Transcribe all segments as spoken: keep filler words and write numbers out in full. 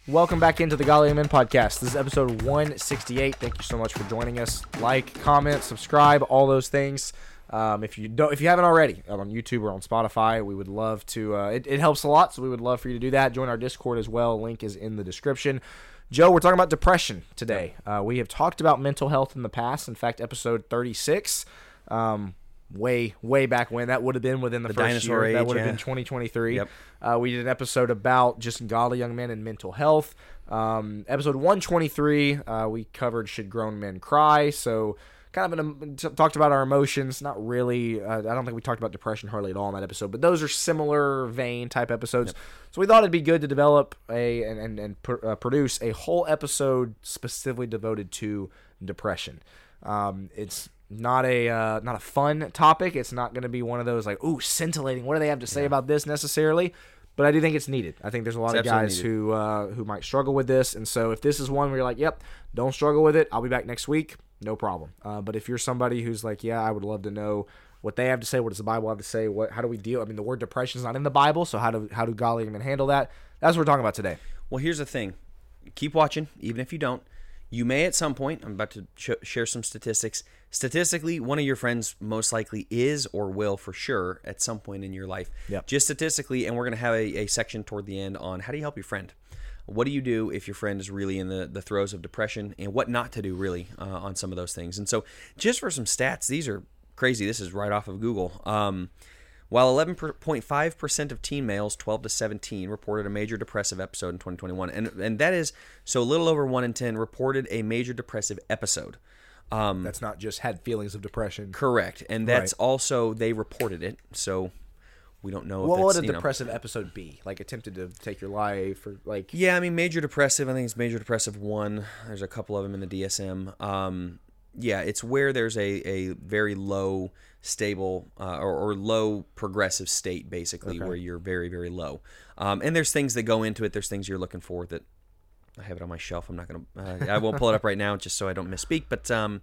Welcome back into the Godly Young Men podcast. This is episode one sixty-eight. Thank you so much for joining us. Like, comment, subscribe, all those things. Um, if you don't, if you haven't already, on YouTube or on Spotify, we would love to. Uh, it, it helps a lot, so we would love for you to do that. Join our Discord as well. Link is in the description. Joe, we're talking about depression today. Uh, we have talked about mental health in the past. In fact, episode thirty-six. Um, way way back when that would have been within the, the first dinosaur year age, that would have yeah. been twenty twenty-three. Yep. Uh, we did an episode about just godly young men and mental health. Um, episode one twenty-three, uh, we covered should grown men cry. So kind of an, t- talked about our emotions. Not really. Uh, I don't think we talked about depression hardly at all in that episode, but those are similar vein type episodes. Yep. So we thought it'd be good to develop a and and, and pr- uh, produce a whole episode specifically devoted to depression. Um, it's Not a uh, not a fun topic. It's not going to be one of those like, ooh, scintillating. What do they have to say yeah. about this necessarily? But I do think it's needed. I think there's a lot it's of guys needed. who uh, who might struggle with this. And so if this is one where you're like, yep, don't struggle with it, I'll be back next week, no problem. Uh, but if you're somebody who's like, yeah, I would love to know what they have to say, what does the Bible have to say, what how do we deal? I mean, the word depression is not in the Bible, so how do how do godly men handle that? That's what we're talking about today. Well, here's the thing. Keep watching, even if you don't. You may at some point, I'm about to sh- share some statistics. Statistically, one of your friends most likely is or will for sure at some point in your life. Yep. Just statistically, and we're going to have a, a section toward the end on how do you help your friend? What do you do if your friend is really in the, the throes of depression, and what not to do really uh, on some of those things. And so just for some stats, these are crazy. This is right off of Google. Um, While eleven point five percent of teen males twelve to seventeen reported a major depressive episode in twenty twenty-one, and and that is, so a little over one in ten reported a major depressive episode. Um, that's not just had feelings of depression. Correct, and that's right. also, they reported it, so we don't know if what that's, would a you depressive know, episode be? Like attempted to take your life or like... Yeah, I mean, major depressive, I think it's major depressive one. There's a couple of them in the D S M. Um, yeah, it's where there's a, a very low... stable uh, or, or low progressive state, basically, okay. where you're very, very low. Um, and there's things that go into it. There's things you're looking for that I have it on my shelf. I'm not going to, uh, I won't pull it up right now just so I don't misspeak. But, um,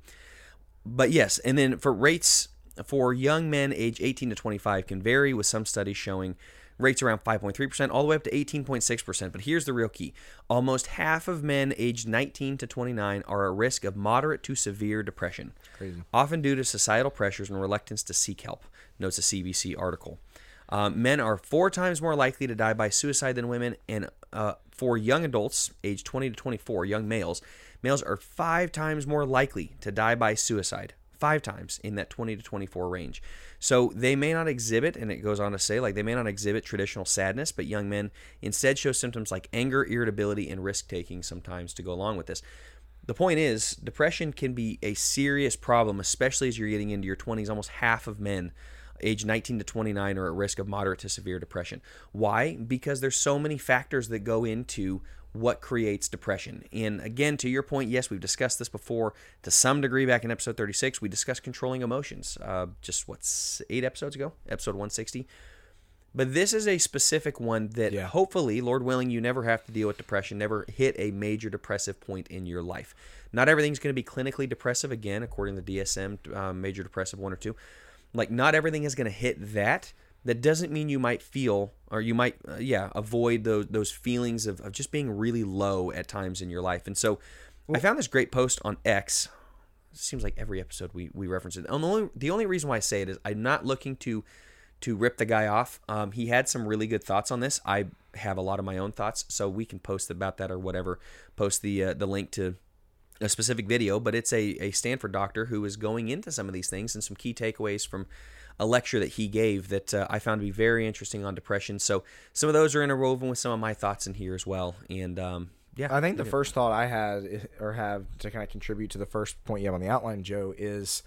but yes. And then for rates for young men age eighteen to twenty-five can vary, with some studies showing rates around five point three percent all the way up to eighteen point six percent. But here's the real key. Almost half of men aged nineteen to twenty-nine are at risk of moderate to severe depression. Crazy. Often due to societal pressures and reluctance to seek help, notes a C B C article. Um, men are four times more likely to die by suicide than women, and uh, for young adults aged twenty to twenty-four, young males, males are five times more likely to die by suicide. Five times in that twenty to twenty-four range. So they may not exhibit, and it goes on to say, like they may not exhibit traditional sadness, but young men instead show symptoms like anger, irritability, and risk-taking sometimes to go along with this. The point is, depression can be a serious problem, especially as you're getting into your twenties. Almost half of men aged nineteen to twenty-nine are at risk of moderate to severe depression. Why? Because there's so many factors that go into what creates depression. And again, to your point, yes, we've discussed this before to some degree back in episode thirty-six. We discussed controlling emotions uh, just, what, eight episodes ago? Episode one sixty. But this is a specific one that yeah. hopefully, Lord willing, you never have to deal with depression, never hit a major depressive point in your life. Not everything's going to be clinically depressive, again, according to the D S M, uh, major depressive one or two. Like, not everything is going to hit that. That doesn't mean you might feel, or you might, uh, yeah, avoid those those feelings of, of just being really low at times in your life. And so Ooh. I found this great post on X. It seems like every episode we, we reference it. And the only, the only reason why I say it is I'm not looking to to rip the guy off. Um, he had some really good thoughts on this. I have a lot of my own thoughts, so we can post about that or whatever. Post the uh, the link to a specific video, but it's a, a Stanford doctor who is going into some of these things and some key takeaways from a lecture that he gave that uh, I found to be very interesting on depression. So some of those are interwoven with some of my thoughts in here as well. And um, yeah, I think the first thought I had or have to kind of contribute to the first point you have on the outline, Joe, is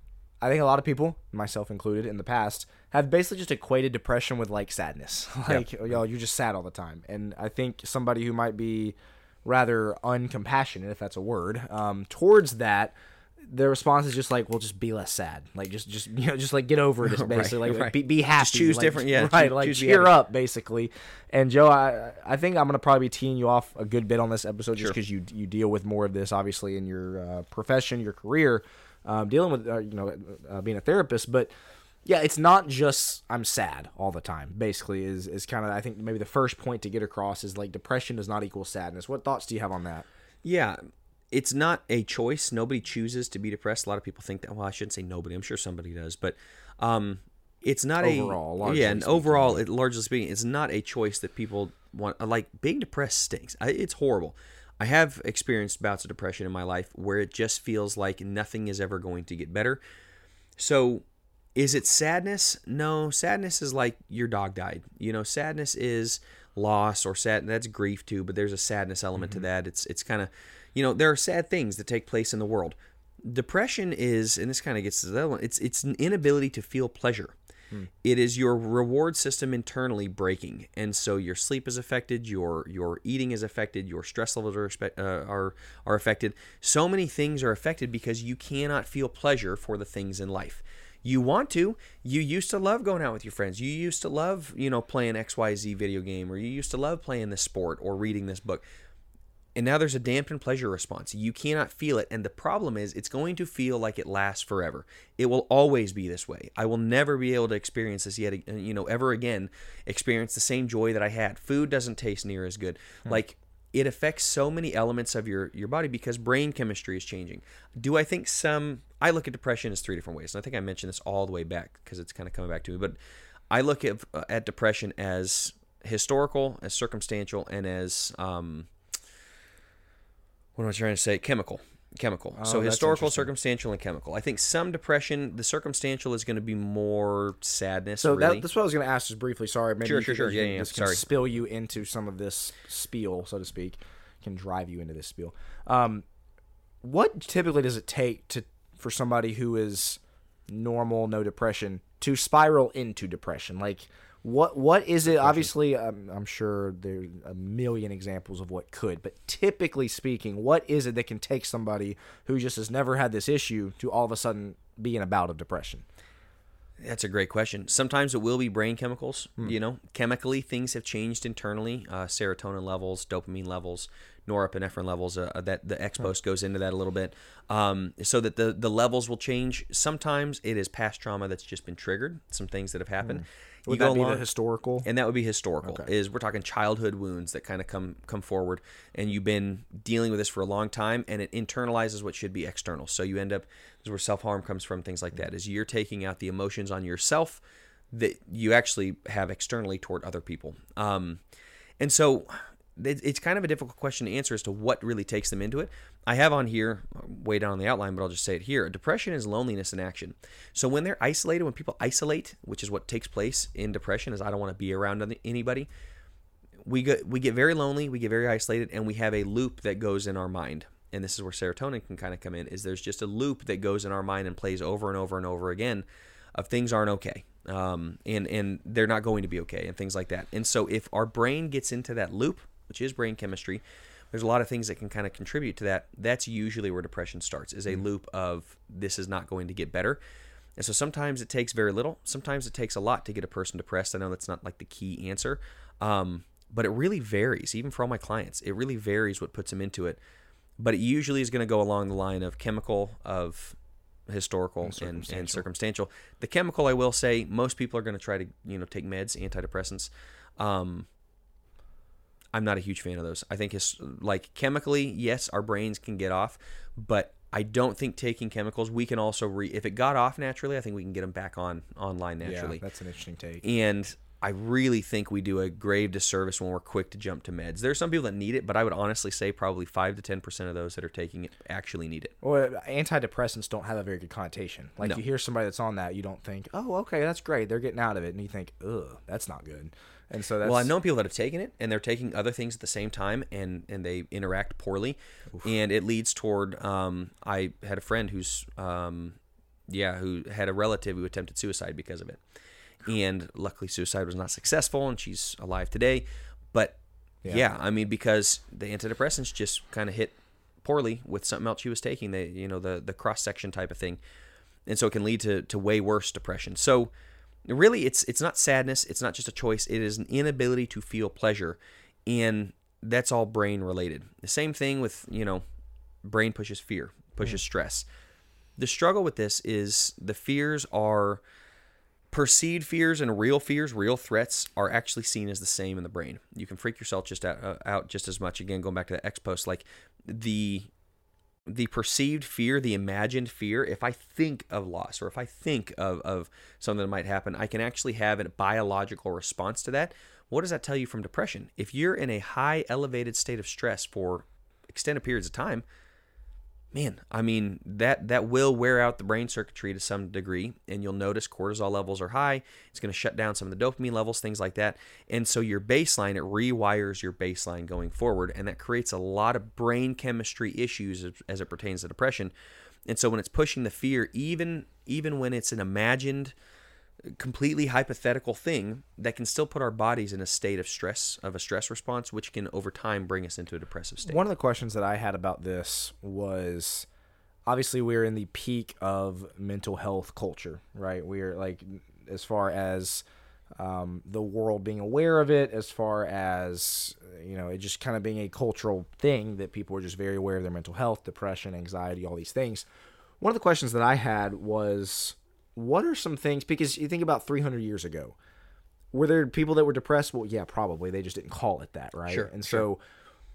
I think a lot of people, myself included in the past, have basically just equated depression with like sadness. Like, yep. yo, you're just sad all the time. And I think somebody who might be rather uncompassionate, if that's a word, um, towards that, the response is just like, well, just be less sad. Like, just, just you know, just like get over it. It's basically right, like right. Be, be happy. Just choose like, different, yeah. Right, choose, like choose cheer up, basically. And Joe, I, I think I'm gonna probably be teeing you off a good bit on this episode, just because sure. you you deal with more of this, obviously, in your uh, profession, your career, um, dealing with uh, you know uh, being a therapist. But Yeah, it's not just I'm sad all the time. Basically, is is kind of I think maybe the first point to get across is like depression does not equal sadness. What thoughts do you have on that? Yeah, it's not a choice. Nobody chooses to be depressed. A lot of people think that. Well, I shouldn't say nobody. I'm sure somebody does, but um, it's not overall, a largely yeah. And speaking. overall, it, largely speaking, it's not a choice that people want. Like being depressed stinks. I, it's horrible. I have experienced bouts of depression in my life where it just feels like nothing is ever going to get better. So. Is it sadness? No, sadness is like your dog died. You know, sadness is loss or sad. That's grief too, but there's a sadness element mm-hmm. to that. It's it's kind of, you know, there are sad things that take place in the world. Depression is, and this kind of gets to the other one. It's it's an inability to feel pleasure. Hmm. It is your reward system internally breaking, and so your sleep is affected, your your eating is affected, your stress levels are uh, are are affected. So many things are affected because you cannot feel pleasure for the things in life. You want to. You used to love going out with your friends. You used to love, you know, playing X Y Z video game, or you used to love playing this sport or reading this book. And now there's a dampened pleasure response. You cannot feel it. And the problem is it's going to feel like it lasts forever. It will always be this way. I will never be able to experience this yet, you know, ever again, experience the same joy that I had. Food doesn't taste near as good. Hmm. Like, it affects so many elements of your, your body because brain chemistry is changing. Do I think some... I look at depression as three different ways. And I think I mentioned this all the way back because it's kind of coming back to me. But I look at, uh, at depression as historical, as circumstantial, and as... Um, what am I trying to say? Chemical. Chemical. Oh, so historical, circumstantial, and chemical. I think some depression, the circumstantial is going to be more sadness. So really. that, that's what I was going to ask just briefly. Sorry. Maybe sure, you sure, could, sure. You Yeah, yeah. This Sorry. can spill you into some of this spiel, so to speak. Can drive you into this spiel. Um, what typically does it take to for somebody who is normal, no depression, to spiral into depression? Like, what what is it? Obviously, um, I'm sure there's a million examples of what could, but typically speaking, what is it that can take somebody who just has never had this issue to all of a sudden be in a bout of depression? That's a great question. Sometimes it will be brain chemicals. Hmm. You know, chemically, things have changed internally. Uh, serotonin levels, dopamine levels, norepinephrine levels. Uh, that the X post goes into that a little bit, um, so that the the levels will change. Sometimes it is past trauma that's just been triggered. Some things that have happened. Hmm. Would you that be along, the historical? And that would be historical. Okay. Is we're talking childhood wounds that kind of come come forward, and you've been dealing with this for a long time, and it internalizes what should be external. So you end up, this is where self-harm comes from, things like that, is you're taking out the emotions on yourself that you actually have externally toward other people. Um, and so it, it's kind of a difficult question to answer as to what really takes them into it. I have on here, way down on the outline, but I'll just say it here. Depression is loneliness in action. So when they're isolated, when people isolate, which is what takes place in depression, is I don't want to be around anybody, we get, we get very lonely, we get very isolated, and we have a loop that goes in our mind. And this is where serotonin can kind of come in, is there's just a loop that goes in our mind and plays over and over and over again of things aren't okay. Um, and, and they're not going to be okay and things like that. And so if our brain gets into that loop, which is brain chemistry, there's a lot of things that can kind of contribute to that. That's usually where depression starts, is a loop of this is not going to get better. And so sometimes it takes very little. Sometimes it takes a lot to get a person depressed. I know that's not like the key answer, um, but it really varies. Even for all my clients, it really varies what puts them into it. But it usually is going to go along the line of chemical, of historical, and circumstantial. And, and circumstantial. The chemical, I will say, most people are going to try to you know take meds, antidepressants. Um, I'm not a huge fan of those. I think it's like chemically, yes, our brains can get off, but I don't think taking chemicals, we can also re if it got off naturally, I think we can get them back on online naturally. Yeah, that's an interesting take. And I really think we do a grave disservice when we're quick to jump to meds. There are some people that need it, but I would honestly say probably five to ten percent of those that are taking it actually need it. Well, antidepressants don't have a very good connotation. Like, No. you hear somebody that's on that, you don't think, oh, okay, that's great, they're getting out of it. And you think, ugh, that's not good. And so that's... Well, I know people that have taken it, and they're taking other things at the same time, and, and they interact poorly. Oof. And it leads toward... Um, I had a friend who's... Um, yeah, who had a relative who attempted suicide because of it. And luckily suicide was not successful, and she's alive today. But, yeah, yeah I mean, because the antidepressants just kind of hit poorly with something else she was taking, they, you know, the, the cross-section type of thing. And so it can lead to, to way worse depression. So... Really, it's it's not sadness. It's not just a choice. It is an inability to feel pleasure, and that's all brain related. The same thing with, you know, brain pushes fear, pushes mm. stress. The struggle with this is the fears are Perceived fears and real fears, real threats, are actually seen as the same in the brain. You can freak yourself just out, uh, out just as much. Again, going back to that X post, like the the perceived fear, the imagined fear. If I think of loss, or if I think of of something that might happen, I can actually have a biological response to that. What does that tell you from depression? If you're in a high, elevated state of stress for extended periods of time, man, I mean, that that will wear out the brain circuitry to some degree, and you'll notice cortisol levels are high. It's going to shut down some of the dopamine levels, things like that. And so your baseline, it rewires your baseline going forward, and that creates a lot of brain chemistry issues as, as it pertains to depression. And so when it's pushing the fear, even even when it's an imagined, completely hypothetical thing, that can still put our bodies in a state of stress, of a stress response, which can over time bring us into a depressive state. One of the questions that I had about this was, obviously we're in the peak of mental health culture, right? We're like, as far as um, the world being aware of it, as far as, you know, it just kind of being a cultural thing that people are just very aware of their mental health, depression, anxiety, all these things. One of the questions that I had was, what are some things, because you think about three hundred years ago, were there people that were depressed? Well, yeah, probably. They just didn't call it that, right? Sure, and sure. so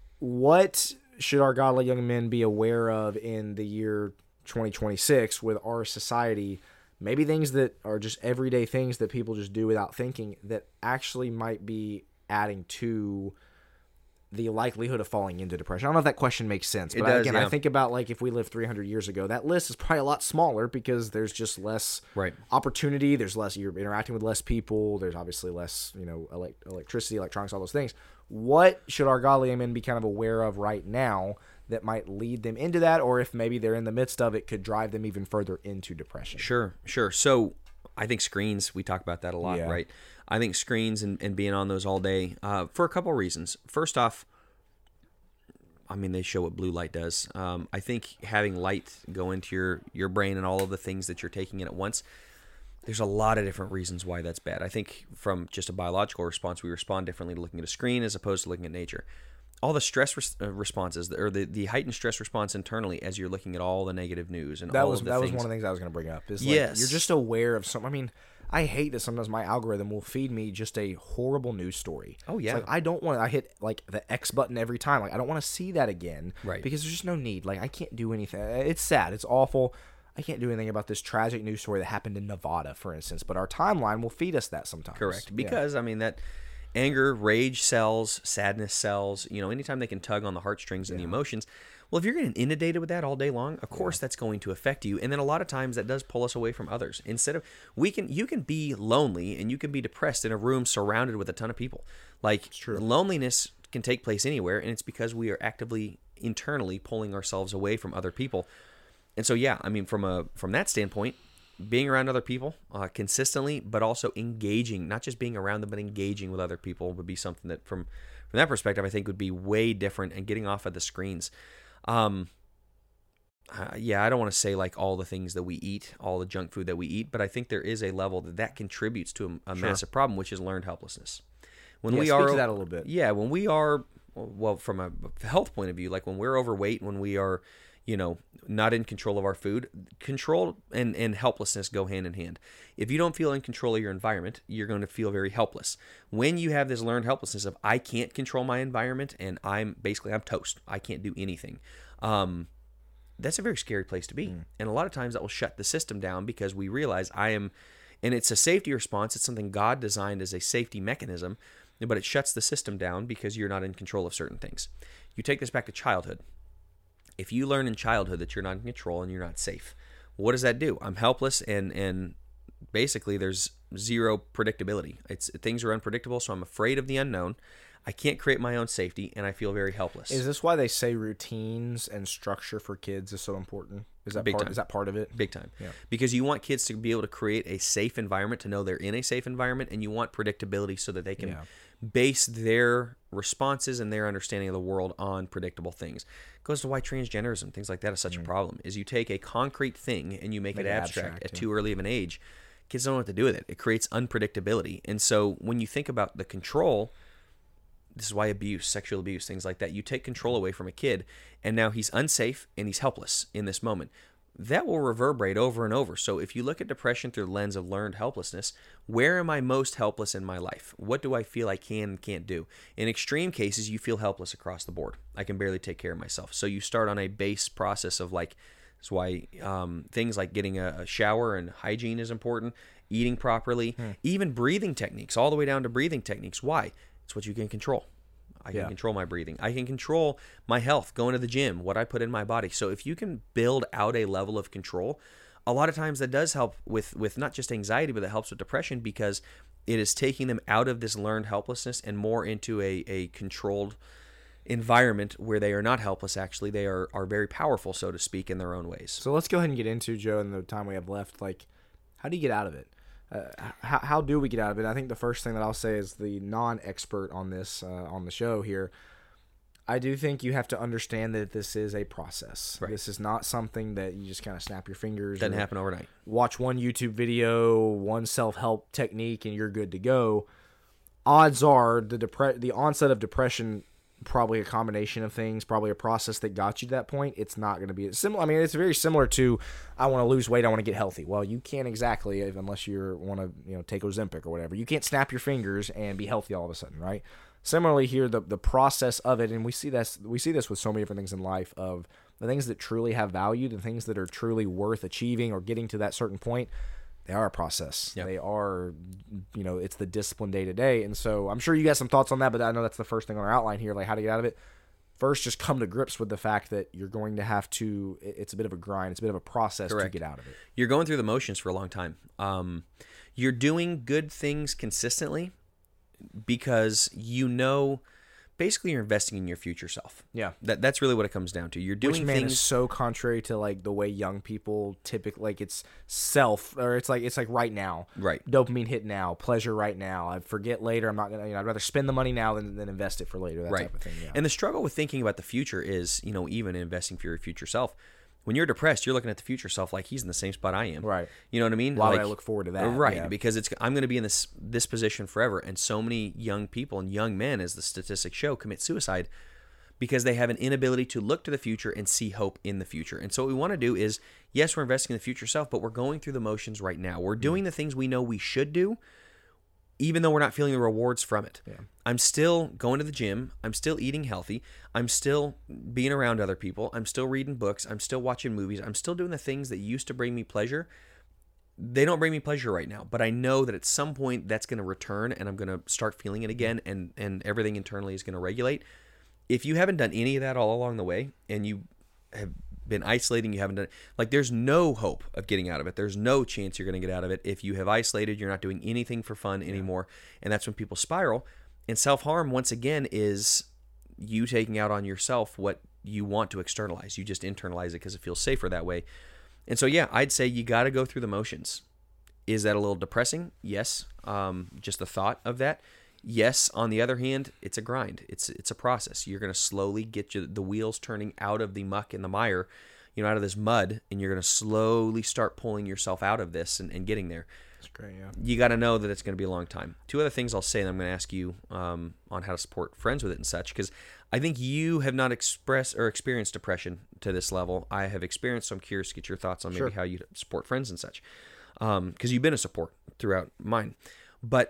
what should our godly young men be aware of in the year twenty twenty-six with our society? Maybe things that are just everyday things that people just do without thinking that actually might be adding to the likelihood of falling into depression. I don't know if that question makes sense, but It does, again, yeah. I think about like if we lived three hundred years ago, that list is probably a lot smaller because there's just less Right. opportunity. There's less, you're interacting with less people. There's obviously less, you know, elect- electricity, electronics, all those things. What should our godly men be kind of aware of right now that might lead them into that? Or if maybe they're in the midst of it, could drive them even further into depression? Sure, sure. So I think screens, we talk about that a lot, Yeah. right? I think screens and, and being on those all day uh, for a couple of reasons. First off, I mean, they show what blue light does. Um, I think having light go into your, your brain and all of the things that you're taking in at once, there's a lot of different reasons why that's bad. I think from just a biological response, we respond differently to looking at a screen as opposed to looking at nature. All the stress res- uh, responses, or the, the heightened stress response internally as you're looking at all the negative news and That all was of the that things. was one of the things I was going to bring up. Is like, Yes. you're just aware of some. I mean, I hate that sometimes my algorithm will feed me just a horrible news story. Oh, yeah. It's like I don't want. I hit like the X button every time. Like I don't want to see that again. Right. Because there's just no need. Like I can't do anything. It's sad. It's awful. I can't do anything about this tragic news story that happened in Nevada, for instance. But our timeline will feed us that sometimes. Correct. Yeah. Because, I mean, that anger, rage sells, sadness sells. You know, anytime they can tug on the heartstrings and the emotions. Well, if you're getting inundated with that all day long, of course that's going to affect you. And then a lot of times that does pull us away from others. Instead of, we can, you can be lonely and you can be depressed in a room surrounded with a ton of people. Like, true. loneliness can take place anywhere, and it's because we are actively, internally pulling ourselves away from other people. And so, yeah, I mean, from a from that standpoint, being around other people uh, consistently, but also engaging, not just being around them, but engaging with other people would be something that, from from that perspective, I think would be way different. And getting off of the screens, um, uh, yeah, I don't want to say like all the things that we eat, all the junk food that we eat, but I think there is a level that that contributes to a, a Sure. massive problem, which is learned helplessness. When Yeah, we speak are to that a little bit. yeah, when we are, well, from a health point of view, like when we're overweight, when we are, you know, not in control of our food, control and, and helplessness go hand in hand. If you don't feel in control of your environment, you're going to feel very helpless. When you have this learned helplessness of, I can't control my environment and I'm basically, I'm toast. I can't do anything. Um, that's a very scary place to be. Mm. And a lot of times that will shut the system down because we realize I am, and it's a safety response. It's something God designed as a safety mechanism, but it shuts the system down because you're not in control of certain things. You take this back to childhood. If you learn in childhood that you're not in control and you're not safe, what does that do? I'm helpless, and and basically there's zero predictability. It's things are unpredictable, so I'm afraid of the unknown. I can't create my own safety, and I feel very helpless. Is this why they say routines and structure for kids is so important? Is that Big part? time. Is that part of it? Big time. Yeah. Because you want kids to be able to create a safe environment, to know they're in a safe environment, and you want predictability so that they can Yeah. base their responses and their understanding of the world on predictable things. It goes to why transgenderism, things like that, is such mm. a problem. Is you take a concrete thing and you make, make it abstract, abstract at yeah. too early of an age. Kids don't know what to do with it. It creates unpredictability. And so when you think about the control, this is why abuse, sexual abuse, things like that, you take control away from a kid, and now he's unsafe and he's helpless in this moment. that will reverberate over and over. So if you look at depression through the lens of learned helplessness, where am I most helpless in my life? What do I feel I can and can't do? In extreme cases, you feel helpless across the board. I can barely take care of myself. So you start on a base process of like, that's why um, things like getting a, a shower and hygiene is important, eating properly, hmm. even breathing techniques, all the way down to breathing techniques. Why? It's what you can control. I can yeah. control my breathing. I can control my health, going to the gym, what I put in my body. So if you can build out a level of control, a lot of times that does help with, with not just anxiety, but it helps with depression because it is taking them out of this learned helplessness and more into a, a controlled environment where they are not helpless. Actually, they are, are very powerful, so to speak, in their own ways. So let's go ahead and get into, Joe, in the time we have left, like, how do you get out of it? Uh, how, how do we get out of it? I think the first thing that I'll say is the non-expert on this, uh, on the show here, I do think you have to understand that this is a process. Right. This is not something that you just kind of snap your fingers. Doesn't happen overnight. Watch one YouTube video, one self-help technique, and you're good to go. Odds are the depre- the onset of depression, probably a combination of things, probably a process that got you to that point. It's not going to be similar. I mean, it's very similar to, I want to lose weight, I want to get healthy. Well, you can't exactly, unless you want to, you know, take Ozempic or whatever. You can't snap your fingers and be healthy all of a sudden, right? Similarly here, the the process of it, and we see this, we see this with so many different things in life, of the things that truly have value, the things that are truly worth achieving or getting to that certain point. They are a process. Yep. They are, you know, it's the discipline day to day. And so I'm sure you got some thoughts on that, but I know that's the first thing on our outline here, like how to get out of it. First, just come to grips with the fact that you're going to have to, it's a bit of a grind. It's a bit of a process Correct. To get out of it. You're going through the motions for a long time. Um, you're doing good things consistently because you know, basically you're investing in your future self. Yeah. That That's really what it comes down to. You're doing Which, man, things. is so contrary to like the way young people typically, like it's self, or it's like, it's like right now. Right. Dopamine hit now, pleasure right now. I forget later. I'm not going to, you know, I'd rather spend the money now than, than invest it for later. That right. type of thing. Yeah. And the struggle with thinking about the future is, you know, even investing for your future self. When you're depressed, you're looking at the future self like he's in the same spot I am. Right. You know what I mean? Why like, would I look forward to that? Right. Yeah. Because it's I'm going to be in this this position forever. And so many young people and young men, as the statistics show, commit suicide because they have an inability to look to the future and see hope in the future. And so what we want to do is, yes, we're investing in the future self, but we're going through the motions right now. We're doing the things we know we should do, even though we're not feeling the rewards from it. Yeah. I'm still going to the gym. I'm still eating healthy. I'm still being around other people. I'm still reading books. I'm still watching movies. I'm still doing the things that used to bring me pleasure. They don't bring me pleasure right now, but I know that at some point that's going to return and I'm going to start feeling it again, and, and everything internally is going to regulate. If you haven't done any of that all along the way and you have been isolating, you haven't done, like, there's no hope of getting out of it. There's no chance you're going to get out of it. If you have isolated, you're not doing anything for fun anymore. And that's when people spiral. And self-harm, once again, is you taking out on yourself what you want to externalize. You just internalize it because it feels safer that way. And so, yeah, I'd say you got to go through the motions. Is that a little depressing? Yes. Um, just the thought of that. Yes, on the other hand, it's a grind. It's it's a process. You're going to slowly get you, the wheels turning out of the muck and the mire, you know, out of this mud, and you're going to slowly start pulling yourself out of this and, and getting there. That's great, yeah. You got to know that it's going to be a long time. Two other things I'll say, and I'm going to ask you um, on how to support friends with it and such, because I think you have not expressed or experienced depression to this level. I have experienced, so I'm curious to get your thoughts on maybe Sure. how you support friends and such, because um, you've been a support throughout mine. But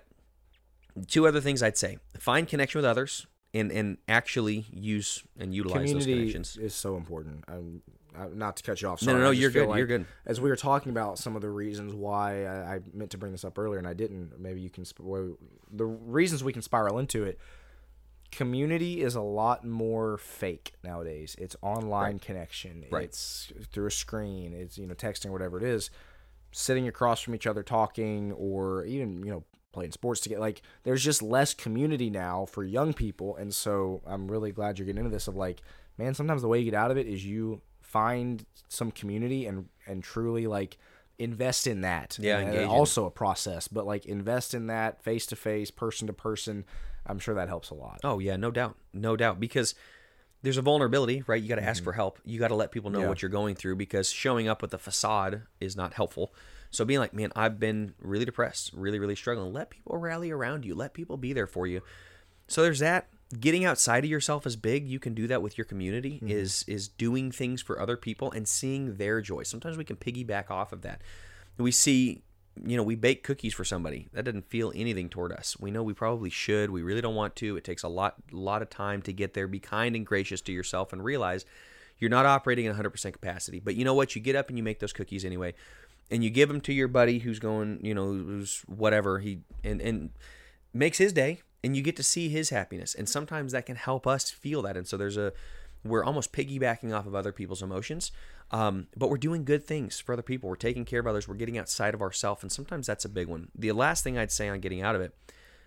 two other things I'd say: find connection with others, and and actually use and utilize Community those connections. is so important. Um, uh, not to cut you off. No, Sorry. no, no, I just you're feel good. like You're good. As we were talking about some of the reasons why I, I meant to bring this up earlier and I didn't. Maybe you can. Sp- the reasons we can spiral into it. Community is a lot more fake nowadays. It's online Right. connection. Right. It's through a screen. It's, you know, texting, whatever it is. Sitting across from each other, talking, or even, you know, playing sports together. Like, there's just less community now for young people, and so I'm really glad you're getting into this. Of like, man, sometimes the way you get out of it is you find some community and and truly like invest in that. Yeah, and, engage and in it. also a process, but like invest in that face to face, person to person. I'm sure that helps a lot. Oh yeah, no doubt, no doubt, because there's a vulnerability, right? You got to ask for help. You got to let people know Yeah. what you're going through, because showing up with a facade is not helpful. So being like, man, I've been really depressed, really, really struggling. Let people rally around you. Let people be there for you. So there's that. getting outside of yourself is big. You can do that with your community, Mm-hmm. is is doing things for other people and seeing their joy. Sometimes we can piggyback off of that. We see, you know, we bake cookies for somebody. That doesn't feel anything toward us. We know we probably should. We really don't want to. It takes a lot, lot of time to get there. Be kind and gracious to yourself and realize you're not operating at one hundred percent capacity. But you know what? You get up and you make those cookies anyway. And you give them to your buddy who's going, you know, who's whatever, he and, and makes his day. And you get to see his happiness. And sometimes that can help us feel that. And so there's a, we're almost piggybacking off of other people's emotions. Um, but we're doing good things for other people. We're taking care of others. We're getting outside of ourselves. And sometimes that's a big one. The last thing I'd say on getting out of it,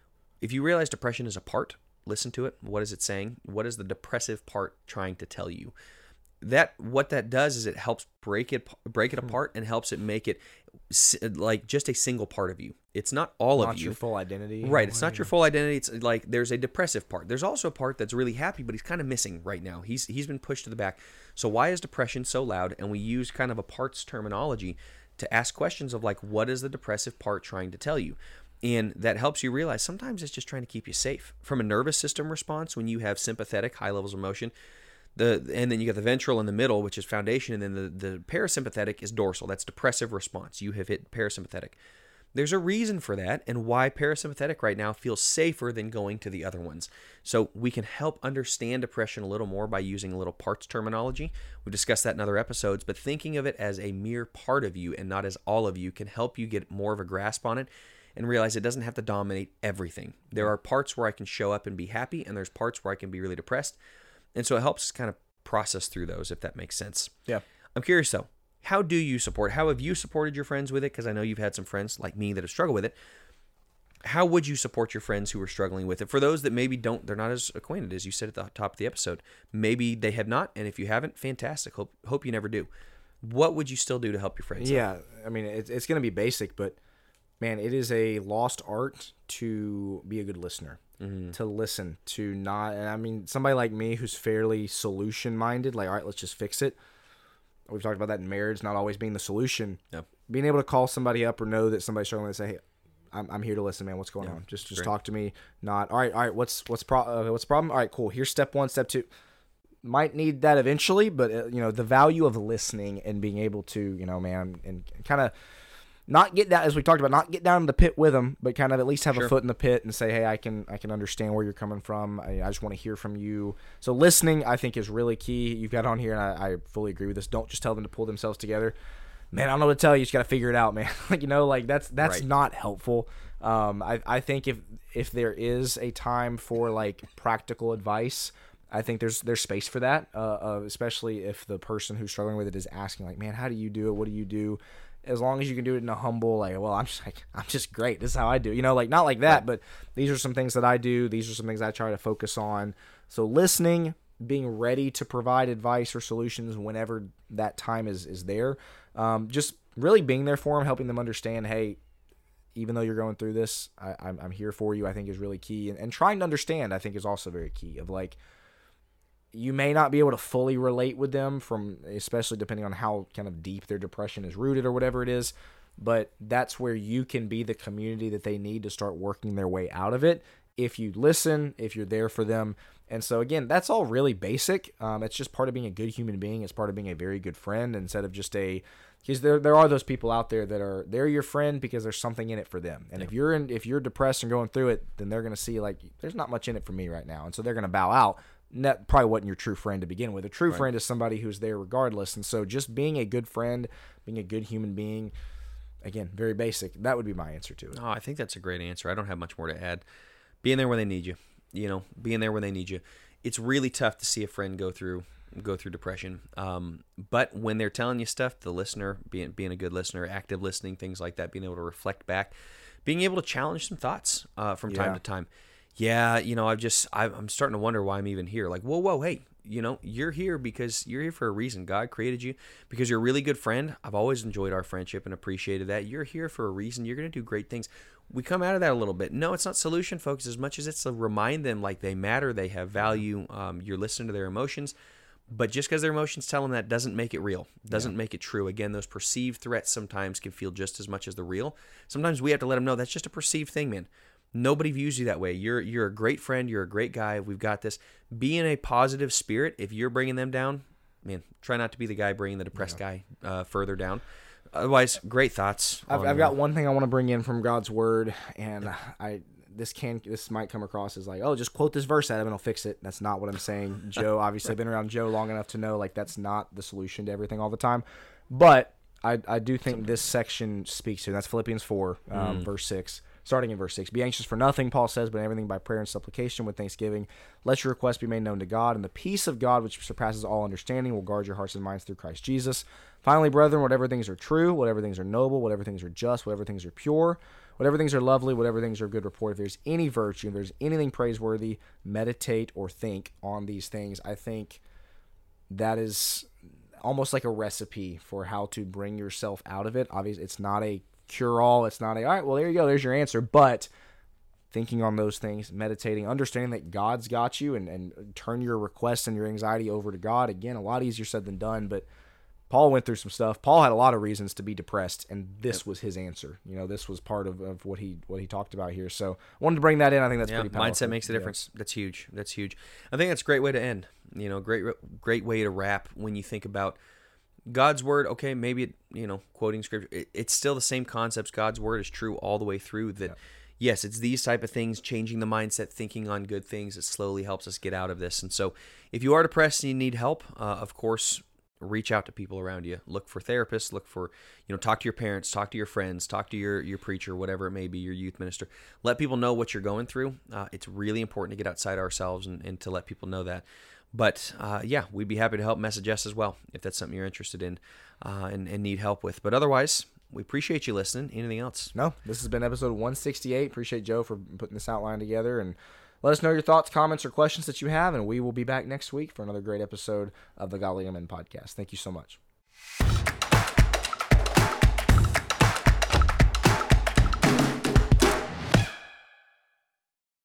if you realize depression is a part, listen to it. What is it saying? What is the depressive part trying to tell you? That what that does is it helps break it break it apart and helps it make it like just a single part of you. It's not all Not of you. your full identity. Right. It's not your full identity. It's like there's a depressive part. There's also a part that's really happy, but he's kind of missing right now. He's he's been pushed to the back. So why is depression so loud? And we use kind of a parts terminology to ask questions of like, what is the depressive part trying to tell you? And that helps you realize sometimes it's just trying to keep you safe. From a nervous system response, when you have sympathetic, high levels of emotion, The, and then you got the ventral in the middle, which is foundation, and then the, the parasympathetic is dorsal. That's depressive response. You have hit parasympathetic. There's a reason for that and why parasympathetic right now feels safer than going to the other ones. So we can help understand depression a little more by using a little parts terminology. We've discussed that in other episodes, but thinking of it as a mere part of you and not as all of you can help you get more of a grasp on it and realize it doesn't have to dominate everything. There are parts where I can show up and be happy, and there's parts where I can be really depressed. And so it helps kind of process through those, if that makes sense. Yeah. I'm curious, though, how do you support? How have you supported your friends with it? Because I know you've had some friends like me that have struggled with it. How would you support your friends who are struggling with it? For those that maybe don't, they're not as acquainted, as you said at the top of the episode. Maybe they have not, and if you haven't, fantastic. Hope hope you never do. What would you still do to help your friends? Yeah. I mean, it's, it's going to be basic, but man, it is a lost art to be a good listener. Mm-hmm. To listen, to not, and I mean, somebody like me who's fairly solution-minded, like, all right, let's just fix it. We've talked about that in marriage, not always being the solution. Yep. Being able to call somebody up or know that somebody's struggling and say, hey, I'm, I'm here to listen, man. What's going yeah, on? Just just great. talk to me. Not, all right, all right, what's what's, pro- uh, what's the problem? All right, cool. Here's step one, step two. Might need that eventually, but, uh, you know, the value of listening and being able to, you know, man, and kind of, not get that, as we talked about, not get down in the pit with them, but kind of at least have Sure. a foot in the pit and say, hey, I can I can understand where you're coming from. I, I just want to hear from you. So listening, I think, is really key. You've got on here, and I, I fully agree with this. Don't just tell them to pull themselves together. Man, I don't know what to tell you. You just got to figure it out, man. Like, you know, like that's that's Right. not helpful. Um, I, I think if if there is a time for, like, practical advice, I think there's there's space for that, uh, uh, especially if the person who's struggling with it is asking, like, man, how do you do it? What do you do? As long as you can do it in a humble, like, well, I'm just like, I'm just great. This is how I do. You know, like, not like that, but these are some things that I do. These are some things I try to focus on. So listening, being ready to provide advice or solutions whenever that time is, is there. Um, just really being there for them, helping them understand, hey, even though you're going through this, I, I'm, I'm here for you, I think is really key. And, and trying to understand, I think, is also very key of, like, you may not be able to fully relate with them, from especially depending on how kind of deep their depression is rooted or whatever it is, but that's where you can be the community that they need to start working their way out of it if you listen, if you're there for them. And so, again, that's all really basic. Um, it's just part of being a good human being. It's part of being a very good friend instead of just a, because there there are those people out there that are, they're your friend because there's something in it for them. And yeah. if you're in, if you're depressed and going through it, then they're going to see, like, there's not much in it for me right now. And so they're going to bow out. And that probably wasn't your true friend to begin with. A true right. friend is somebody who's there regardless. And so just being a good friend, being a good human being, again, very basic. That would be my answer to it. Oh, I think that's a great answer. I don't have much more to add. Being there when they need you, you know, being there when they need you. It's really tough to see a friend go through go through depression. Um, but when they're telling you stuff, the listener, being being a good listener, active listening, things like that, being able to reflect back, being able to challenge some thoughts uh, from time yeah. to time. Yeah, you know, I've just, I'm starting to wonder why I'm even here. Like, whoa, whoa, hey, you know, you're here because you're here for a reason. God created you because you're a really good friend. I've always enjoyed our friendship and appreciated that. You're here for a reason. You're going to do great things. We come out of that a little bit. No, it's not solution focused as much as it's to remind them like they matter, they have value. Um, you're listening to their emotions. But just because their emotions tell them that doesn't make it real, doesn't yeah. make it true. Again, those perceived threats sometimes can feel just as much as the real. Sometimes we have to let them know that's just a perceived thing, man. Nobody views you that way. You're you're a great friend. You're a great guy. We've got this. Be in a positive spirit. If you're bringing them down, man, try not to be the guy bringing the depressed yeah. guy uh, further down. Otherwise, great thoughts. I've, on, I've got one thing I want to bring in from God's word, and I this can this might come across as like, oh, just quote this verse at him and he'll fix it. That's not what I'm saying. Joe, obviously, I've been around Joe long enough to know like that's not the solution to everything all the time. But I I do think this section speaks to, and that's Philippians four, um, mm. verse six. Starting in verse six, be anxious for nothing, Paul says, but everything by prayer and supplication with thanksgiving. Let your requests be made known to God, and the peace of God, which surpasses all understanding, will guard your hearts and minds through Christ Jesus. Finally, brethren, whatever things are true, whatever things are noble, whatever things are just, whatever things are pure, whatever things are lovely, whatever things are of good report, if there's any virtue, if there's anything praiseworthy, meditate or think on these things. I think that is almost like a recipe for how to bring yourself out of it. Obviously, it's not a cure-all. It's not a, all right, well, there you go. There's your answer. But thinking on those things, meditating, understanding that God's got you, and, and turn your requests and your anxiety over to God. Again, a lot easier said than done, but Paul went through some stuff. Paul had a lot of reasons to be depressed, and this was his answer. You know, this was part of, of what he what he talked about here. So I wanted to bring that in. I think that's yeah, pretty powerful. Mindset makes a difference. Yeah. That's huge. That's huge. I think that's a great way to end. You know, great great way to wrap when you think about God's word. Okay, maybe, it, you know, quoting scripture, it, it's still the same concepts. God's word is true all the way through. That, yeah. yes, it's these type of things, changing the mindset, thinking on good things, that slowly helps us get out of this. And so if you are depressed and you need help, uh, of course, reach out to people around you. Look for therapists, look for, you know, talk to your parents, talk to your friends, talk to your, your preacher, whatever it may be, your youth minister. Let people know what you're going through. Uh, it's really important to get outside ourselves and, and to let people know that. But, uh, yeah, we'd be happy to help message us as well if that's something you're interested in uh, and, and need help with. But otherwise, we appreciate you listening. Anything else? No, this has been episode one sixty-eight. Appreciate Joe for putting this outline together. And let us know your thoughts, comments, or questions that you have, and we will be back next week for another great episode of the Godly Young Men podcast. Thank you so much.